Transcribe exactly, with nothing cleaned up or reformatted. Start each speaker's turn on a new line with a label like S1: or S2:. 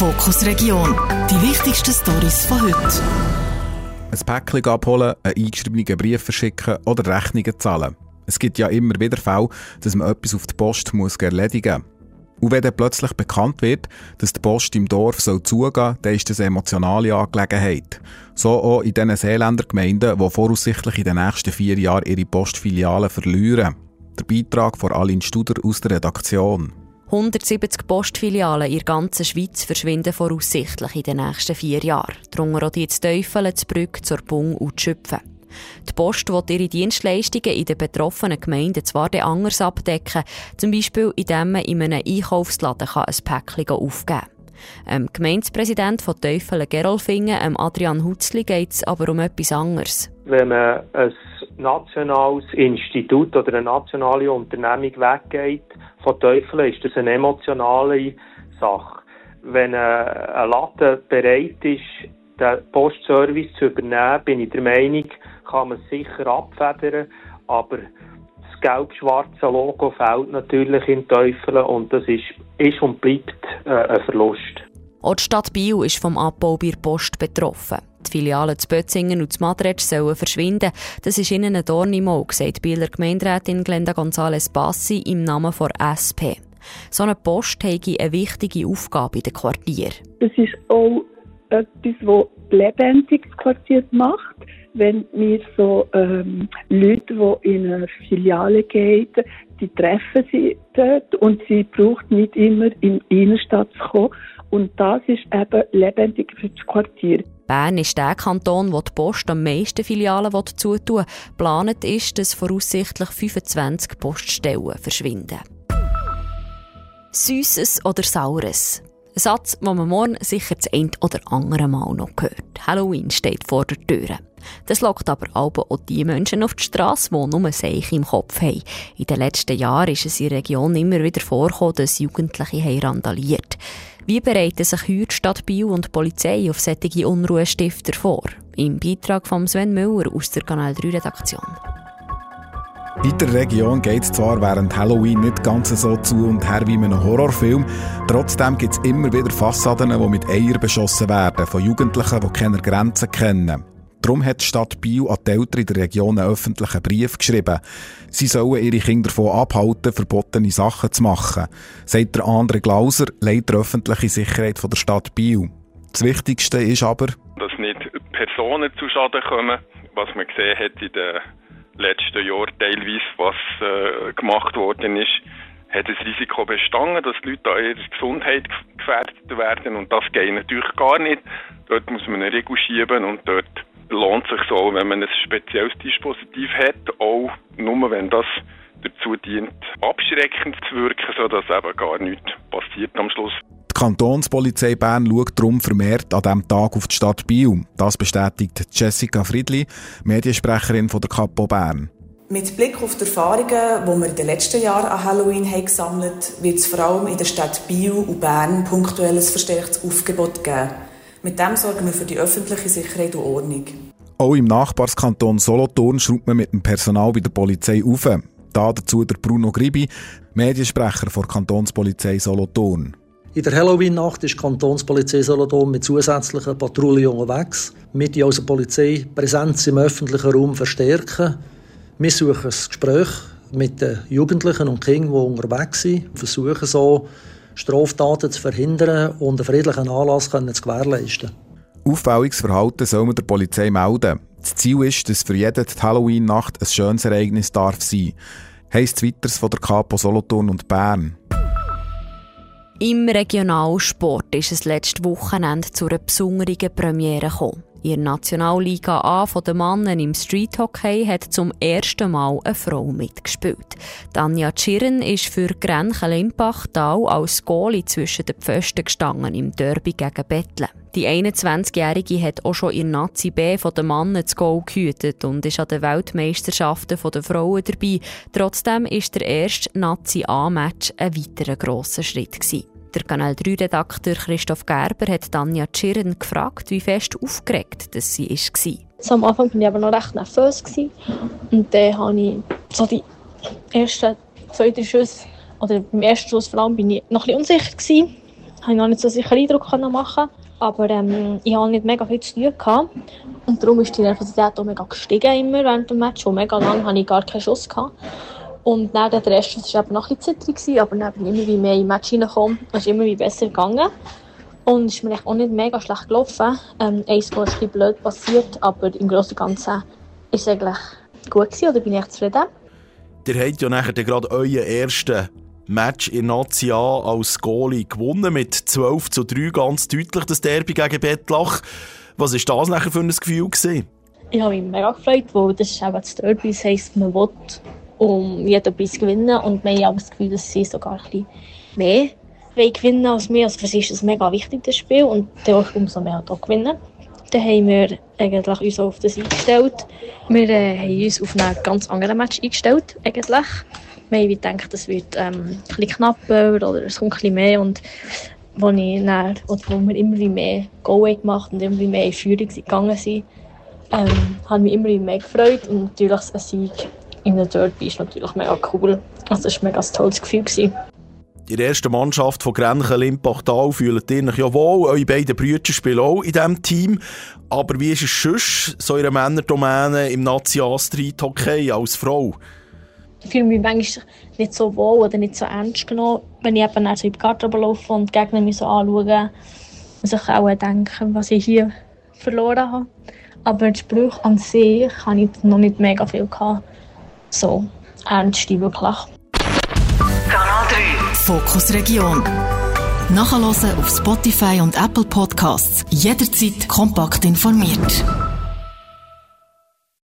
S1: Fokus Region. Die wichtigsten Storys von heute.
S2: Ein Päckchen abholen, einen eingeschriebenen Brief verschicken oder Rechnungen zahlen. Es gibt ja immer wieder Fälle, dass man etwas auf die Post muss erledigen muss. Und wenn dann plötzlich bekannt wird, dass die Post im Dorf soll zugehen soll, dann ist das eine emotionale Angelegenheit. So auch in diesen Seeländer Gemeinden, die voraussichtlich in den nächsten vier Jahren ihre Postfilialen verlieren. Der Beitrag von Aline Studer aus der Redaktion.
S3: hundertsiebzig Postfilialen in der ganzen Schweiz verschwinden voraussichtlich in den nächsten vier Jahren. Darunter auch die zu Teufelen, zu Brügg, zur Bung und zu Schüpfen. Die Post will ihre Dienstleistungen in den betroffenen Gemeinden zwar anders abdecken, zum Beispiel indem man in einem Einkaufsladen ein Päckchen aufgeben kann. Dem Gemeindepräsident von Teufelen Gerolfingen, Adrian Hutzli, geht es aber um etwas anderes.
S4: Wenn man ein nationales Institut oder eine nationale Unternehmung weggeht von Teufelen, ist das eine emotionale Sache. Wenn ein Laden bereit ist, den Postservice zu übernehmen, bin ich der Meinung, kann man es sicher abfedern, aber das gelb-schwarze Logo fehlt natürlich in Teufelen und das ist, ist und bleibt äh, ein Verlust.
S3: Auch die Stadt Biel ist vom Abbau bei der Post betroffen. Die Filialen zu Bötzingen und zu Madretsch sollen verschwinden. Das ist ihnen ein Dorn im Auge, sagt die Bieler Gemeinderätin Glenda González Bassi im Namen der S P. So eine Post hat eine wichtige Aufgabe in den Quartieren.
S5: Das ist auch etwas, das lebendig das Quartier macht. Wenn wir so ähm, Leute, die in eine Filiale gehen, die treffen sie dort und sie braucht nicht immer in die Innenstadt zu kommen. Und das ist eben lebendig für das Quartier.
S3: Bern ist der Kanton, wo die Post am meisten Filialen zutun will. Geplant ist, dass voraussichtlich fünfundzwanzig Poststellen verschwinden. Süßes oder Saures? Ein Satz, den man morgen sicher das ein oder andere Mal noch hört. Halloween steht vor der Tür. Das lockt aber auch die Menschen auf die Strasse, die nur Seiche im Kopf haben. In den letzten Jahren ist es in der Region immer wieder vorgekommen, dass Jugendliche randaliert haben. Wie bereiten sich heute die Stadt Biel und die Polizei auf solche Unruhestifter vor? Im Beitrag von Sven Müller aus der Kanal drei Redaktion.
S2: In der Region geht es zwar während Halloween nicht ganz so zu und her wie in einem Horrorfilm, trotzdem gibt es immer wieder Fassaden, die mit Eiern beschossen werden, von Jugendlichen, die keine Grenzen kennen. Darum hat die Stadt Biel an die Eltern in der Region einen öffentlichen Brief geschrieben. Sie sollen ihre Kinder davon abhalten, verbotene Sachen zu machen, sagt der André Glauser, Leiter öffentliche Sicherheit von der Stadt Biel. Das Wichtigste ist aber,
S6: dass nicht Personen zu Schaden kommen, was man gesehen hat in den letzten Jahren teilweise, was äh, gemacht worden ist, hat das Risiko bestanden, dass die Leute an ihrer Gesundheit gefährdet werden und das geht natürlich gar nicht. Dort muss man eine Regel schieben und dort lohnt sich so, wenn man ein spezielles Dispositiv hat, auch nur wenn das dazu dient, abschreckend zu wirken, sodass eben gar nichts passiert am Schluss.
S2: Die Kantonspolizei Bern schaut darum vermehrt an diesem Tag auf die Stadt Biel. Das bestätigt Jessica Friedli, Mediensprecherin von der Kapo Bern.
S7: Mit Blick auf die Erfahrungen, die wir in den letzten Jahren an Halloween haben gesammelt haben, wird es vor allem in der Stadt Biel und Bern punktuell ein verstärktes Aufgebot geben. Mit dem sorgen wir für die öffentliche Sicherheit und Ordnung.
S2: Auch im Nachbarskanton Solothurn schraubt man mit dem Personal bei der Polizei auf. Da dazu der Bruno Gribi, Mediensprecher der Kantonspolizei Solothurn.
S8: In der Halloween-Nacht ist die Kantonspolizei Solothurn mit zusätzlichen Patrouillen unterwegs. Wir die als Polizei Präsenz im öffentlichen Raum verstärken. Wir suchen das Gespräch mit den Jugendlichen und Kindern, die unterwegs sind, und versuchen so, Straftaten zu verhindern und einen friedlichen Anlass zu gewährleisten.
S2: Auffälliges Verhalten soll man der Polizei melden. Das Ziel ist, dass für jeden die Halloween-Nacht ein schönes Ereignis darf sein. Heisst es weiters von der Kapo Solothurn und Bern.
S3: Im Regionalsport ist es letztes Wochenende zu einer besonderen Premiere gekommen. In der Nationalliga A von den Männern im Streethockey hat zum ersten Mal eine Frau mitgespielt. Tanja Tschirren ist für Grenchen-Limpachtal als Goalie zwischen den Pfosten gestanden im Derby gegen Bethlen. Die einundzwanzigjährige hat auch schon in Nazi B von den Männern das Goal gehütet und ist an den Weltmeisterschaften der Frauen dabei. Trotzdem war der erste Nazi A-Match ein weiterer grosser Schritt gewesen. Der Kanal drei Redakteur Christoph Gerber hat Tanja Tschirren gefragt, wie fest aufgeregt dass sie war.
S9: So, am Anfang war ich aber noch recht nervös. Und dann habe ich so die ersten zwei, drei Schüsse, oder beim ersten Schuss vor allem, bin ich noch ein bisschen unsicher gewesen. habe ich noch nicht so sicher Eindruck machen, aber ähm, ich hatte nicht mega viel zu tun gehabt. Und darum ist die Nervosität auch mega gestiegen immer während dem Match. Und mega lange hatte ich gar keinen Schuss gehabt. Und dann der erste Schuss war eben noch ein bisschen zittrig, aber dann bin ich immer wie mehr im Match reingekommen. Es ist immer wie besser gegangen. Und es ist mir auch nicht mega schlecht gelaufen. Ähm, ein Goal ist ein bisschen blöd passiert, aber im Großen und Ganzen war es eigentlich gut gewesen, oder bin ich echt zufrieden.
S10: Ihr habt ja nachher gerade euren ersten Match in Nazia als Goalie gewonnen, mit zwölf zu drei, ganz deutlich, das Derby gegen Bettlach. Was war das nachher für ein Gefühl gewesen? Ich
S9: habe mich mega gefreut, weil das ist eben das Derby, das heisst, man will um jeden Preis gewinnen und wir haben auch das Gefühl, dass sie sogar ein bisschen mehr gewinnen als wir. Also für sie ist das mega wichtig, das Spiel, und dann umso mehr auch gewinnen. Dann haben wir eigentlich uns auf das eingestellt. Wir äh, haben uns auf einen ganz anderen Match eingestellt, eigentlich. Wir haben gedacht, es wird ähm, ein bisschen knapper oder es kommt ein bisschen mehr. Und als ich dann, oder wo wir immer mehr Goal gemacht und immer mehr in Führung gegangen sind, ähm, habe ich mich immer mehr gefreut. Und natürlich ein Sieg in der Derby ist natürlich mega cool. Also das war ein mega tolles Gefühl gewesen.
S10: In der ersten Mannschaft von Grenchen-Limpachtal fühlt ihr euch ja wohl. Eure beiden Brüder spielen auch in diesem Team. Aber wie ist es sonst, so in einer Männerdomäne im National-Street-Hockey als Frau?
S9: Ich fühle mich manchmal nicht so wohl oder nicht so ernst genommen, wenn ich eben so in die Garderobe laufe und die Gegner mich so anschauen und sich auch denken, was ich hier verloren habe. Aber die Sprüche an sich hatte ich noch nicht mega viel gehabt. So ernst wirklich.
S1: Kanal drei Fokus Region. Nachhören auf Spotify und Apple Podcasts. Jederzeit kompakt informiert.